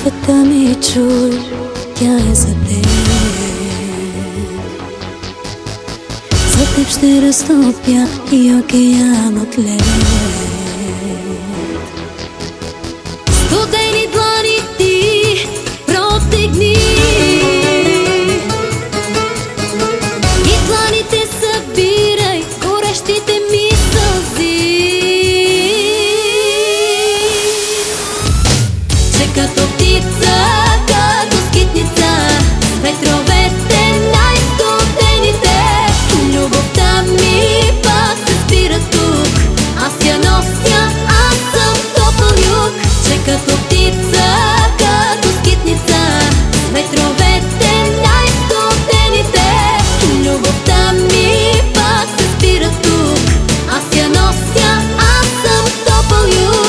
Молитвата ми чуй, тя е за теб. За теб ще разтопя и океан от лед. Студени длани ти протегни и дланите събирай горещите ми сълзи. Че като птица, като скитница, ветровете най-студените, любовта ми пак се спира тук. Аз я нося, аз съм топъл юг. Че като птица, като скитница, ветровете най-студените, любовта ми пак се спира тук. Аз я нося, аз съм топъл юг.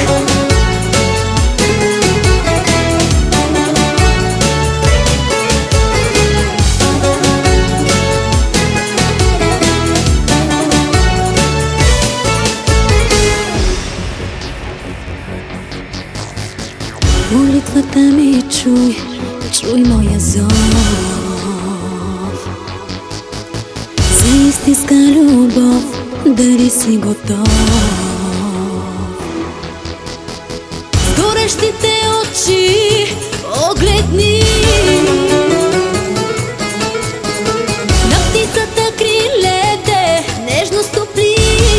Молитвата ми чуй, чуй моя зов. За истинска любов, дали си готов? С горещите очи огледни на птицата крилете, нежно стопли.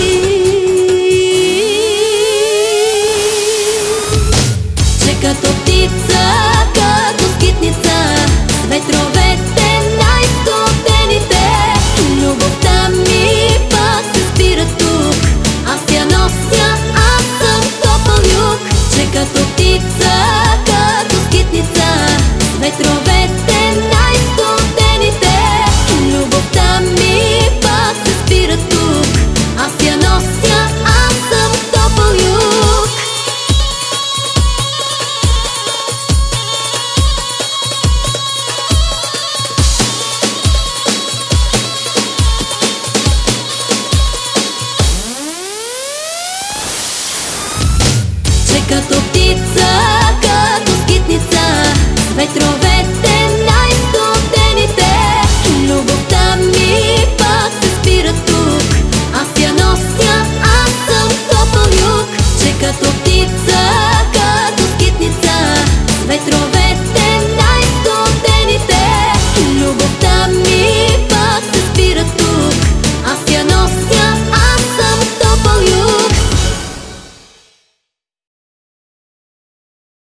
Като птица, като скитница, ветровете най-студените, любовта ми пак се спира тук. Аз я нося, аз съм топъл юг. Че като птица, като скитница, ветровете най-студените, любовта ми пак се спира тук. Аз я нося, аз съм топъл юг. Като птица, като скитница, ветровете най-студените, любовта ми пак се спира тук. Аз я нося, аз съм топъл юг. Че като птица,